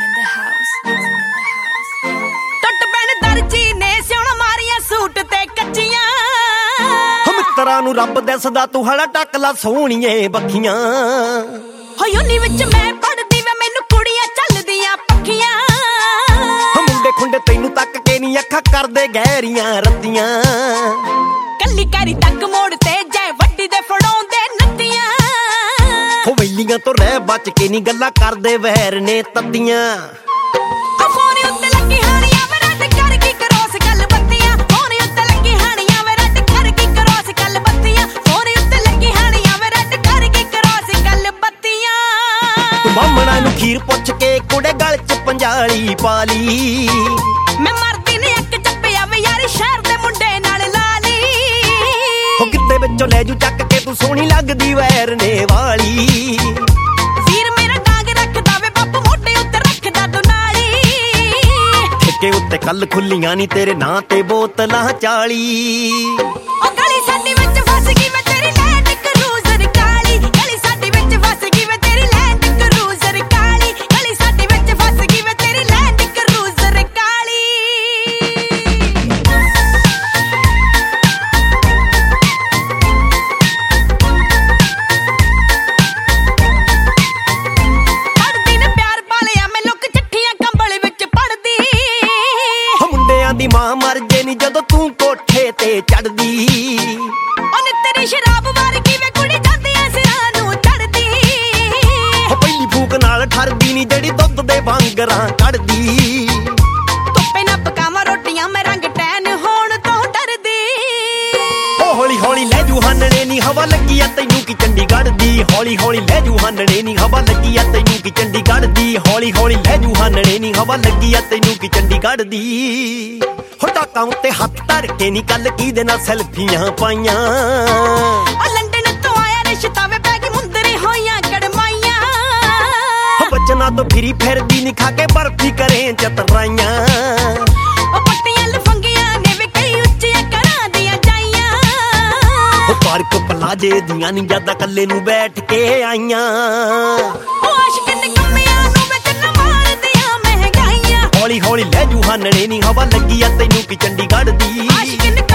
in the house. ਟੁੱਟ ਪੈਣ ਦਰਜੀ ਨੇ ਸਿਉਣ ਮਾਰੀਆਂ ਸੂਟ ਤੇ ਕੱਚੀਆਂ ਮਿੱਤਰਾਂ ਨੂੰ ਰੱਬ ਦਿਸਦਾ ਤੂੰ ਹਲਾ ਟੱਕਲਾ ਸੋਹਣੀਏ ਬੱਖੀਆਂ ਹੋਯੂਨੀ ਵਿੱਚ ਮੈਂ ਪੜਦੀ ਵੇ ਮੈਨੂੰ ਕੁੜੀਆਂ ਚੱਲਦੀਆਂ ਪੱਖੀਆਂ ਮੁੰਡੇ ਖੁੰਡੇ ਤੈਨੂੰ ਤੱਕ ਕੇ ਨਹੀਂ ਅੱਖਾਂ ਕਰਦੇ ਗਹਿਰੀਆਂ ਰੱਤੀਆਂ ਕੱਲੀ ਕੈਰੀ ਤੱਕ ਮੋੜ ਤੇ ਜੈ ਵੱਡੀ ਦੇ ਫੜਾਉਂਦੇ ਨੱਤੀਆਂ ਹੋ ਵੈਲੀਆਂ ਤੋਂ ਰਹਿ ਬਚ ਕੇ ਨਹੀਂ ਗੱਲਾਂ ਕਰਦੇ ਵਹਿਰ ਨੇ ਤੱਤੀਆਂ ਫੋਨ ਉੱਤੇ ਲੱਗੀ ਹਾਣੀਆਂ ਵੇ ਰੱਦ ਕਰ ਕੀ ਕਰੋਸ ਗੱਲ ਬੱਤੀਆਂ ਫੋਨ ਉੱਤੇ ਲੱਗੀ ਹਾਣੀਆਂ ਵੇ ਰੱਦ ਕਰ ਕੀ ਕਰੋਸ ਗੱਲ ਬੱਤੀਆਂ ਫੋਨ ਉੱਤੇ ਲੱਗੀ ਹਾਣੀਆਂ ਵੇ ਰੱਦ ਕਰ ਕੀ ਕਰੋਸ ਗੱਲ ਬੱਤੀਆਂ ਬਾਹਮਣਾ ਨੂੰ ਖੀਰ ਪੁੱਛ ਕੇ ਕੁੜੇ ਗਲ ਚ ਪੰਜਾਲੀ ਪਾ ਲਈ ਮੈਂ ਮਰਦੀ ਨੇ ਇੱਕ ਚੱਪਿਆ ਵੇ ਯਾਰ ਸ਼ਹਿਰ ਦੇ ਮੁੰਡੇ ਨਾਲ ਲਾ ਲਈ ਹੋ ਕਿੱਤੇ ਵਿੱਚੋਂ ਲੈ ਜੂ ਚੱਕ ਕੇ ਤੂੰ ਸੋਹਣੀ ਲੱਗਦੀ ਵੈਰ ਨੇ ਵਾਲੀ ਵੀਰ ਮੇਰਾ ਡਾਂਗ ਰੱਖਦਾ ਵੇ ਬਾਪੂ ਮੋਢੇ ਉੱਤੇ ਰੱਖਦਾ ਦੁਨਾਲੀ ਠੇਕੇ ਉੱਤੇ ਕੱਲ ਖੁੱਲੀਆਂ ਨੀ ਤੇਰੇ ਨਾਂ ਤੇ ਬੋਤਲਾਂ 40 ਉਹ ਗਲੀ ਸਾਡੀ ਵਿੱਚ ਫਸ ਗਈ ਮੈਂ ਤੇਰੀ ਲੈਂਡ ਕਰੂਜ਼ਰ ਕਾਲੀ ਗਲੀ ਸਾਡੀ ਵਿੱਚ ਫਸ ਗਈ ਮੈਂ ਤੇਰੀ ਲੈਂਡ ਕਰੂਜ਼ਰ ਕਾਲੀ ਗਲੀ ਸਾਡੀ ਵਿੱਚ ਫਸ ਗਈ ਮੈਂ ਤੇਰੀ ਲੈਂਡ ਕਰੂਜ਼ਰ ਕਾਲੀ ਪੜਦੀ ਨੇ ਪਿਆਰ ਪਾਲਿਆ ਮੈਂ ਲੁੱਕ ਚਿੱਠੀਆਂ ਕੰਬਲ ਵਿੱਚ ਪੜਦੀ ਮੁੰਡਿਆਂ ਦੀ ਮਾਂ ਮਰ ਜੇ ਨੀ ਜਦੋਂ ਤੂੰ ਕੋਠੇ ਤੇ ਚੜਦੀ ਉਹਨੇ ਤੇਰੀ ਸ਼ਰਾਬ ਵਰਗੀ ਵੇ ਕੁੜੀ ਜਾਂਦੀ ਐ ਸਿਰਾਂ ਨੂੰ ਚੜਦੀ ਹੋ ਪਹਿਲੀ ਫੂਕ ਨਾਲ ਠਰਦੀ ਨੀ ਜਿਹੜੀ ਦੁੱਧ ਦੇ ਵਾਂਗਰਾਂ ਕੱਢਦੀ ਧੁੱਪੇ ਨਾ ਪਕਾਵਾਂ ਰੋਟੀਆਂ ਮੈਂ ਰੰਗ ਟੈਨ ਹੋਣ ਤੋਂ ਡਰਦੀ ਓ ਹੌਲੀ ਹੌਲੀ ਲੈ ਜੂ ਹਾਨਣੇ ਨੀ ਹਵਾ ਲੱਗੀ ਆ ਤੈਨੂੰ ਕੀ ਚੰਡੀਗੜ੍ਹ ਦੀ ਹੌਲੀ ਹੌਲੀ ਲੈ ਜੂ ਹਾਨਣੇ ਨੀ ਹਵਾ ਲੱਗੀ ਆ ਤੈਨੂੰ ਕੀ ਚੰਡੀਗੜ੍ਹ ਦੀ ਹੌਲੀ ਹੌਲੀ ਲੈ ਜੂ ਹਾਨਣੇ ਨੀ ਹਵਾ ਲੱਗੀ ਆ ਤੈਨੂੰ ਕੀ ਚੰਡੀਗੜ੍ਹ ਦੀ ਹੋ ਟਾਕਾਂ ਉੱਤੇ ਹੱਥ ਧਰ ਕੇ ਨੀ ਕੱਲ ਕਿਹਦੇ ਨਾਲ ਸੈਲਫੀਆਂ ਪਾਈਆਂ ਉਹ ਲੰਡਨ ਤੋਂ ਆਇਆ ਰਿਸ਼ਤਾ ਵੇ ਪੈ ਗਈ ਮੁੰਦਰੀ ਹੋਈਆਂ ਕੜਮਾਈਆਂ ਹੋ ਬਚਨਾ ਤੋਂ ਫਿਰੀ ਫਿਰਦੀ ਨੀ ਖਾ ਕੇ ਬਰਫੀ ਕਰੇ ਚਤਰਾਈਆਂ ਉਹ ਪੱਟੀਆਂ ਲਫੰਗੀਆਂ ਨੇ ਵੇ ਕਈ ਉੱਚੀਆਂ ਘਰਾਂ ਦੀਆਂ ਜਾਈਆਂ ਉਹ ਪਾਰਕ ਪਲਾਜੇ ਦੀਆਂ ਨੀ ਜਿਆਦਾ ਕੱਲੇ ਨੂੰ ਬੈਠ ਕੇ ਆਈਆਂ ਉਹ ਆਸ਼ਕ ਨਿਕੰਮਿਆਂ ਨੂੰ ਵੇ ਜੰਨ ਮਾਰਦੀਆਂ ਮਹਿੰਗਾਈਆਂ ਹੌਲੀ ਹੌਲੀ ਲੈ ਜੂ ਹਾਨਣੇ ਨੀ ਹਵਾ ਲੱਗੀ ਆ ਤੈਨੂੰ ਕੀ ਚੰਡੀਗੜ੍ਹ ਦੀ ਆਸ਼ਕ